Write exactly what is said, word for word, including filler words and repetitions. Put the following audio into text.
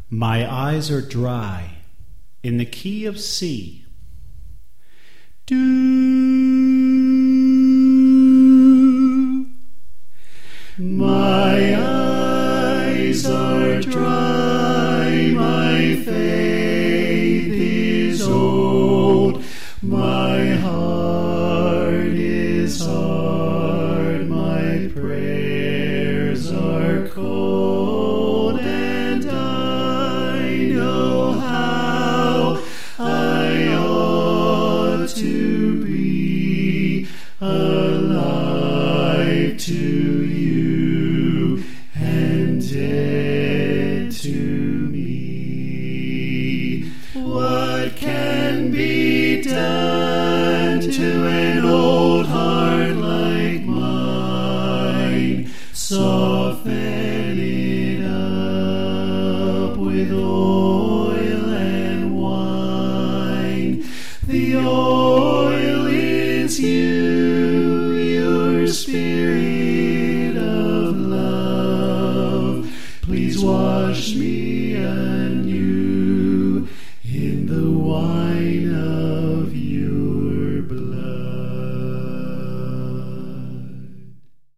My eyes are dry, in the key of C. Do. My eyes are dry, my faith is old, my heart is hard, my prayers are cold, and I know how I ought to be alive to you and dead to me. What can be done to an old heart like mine? Soften it up with oil and wine. The oil is you, your spirit of love. Please wash me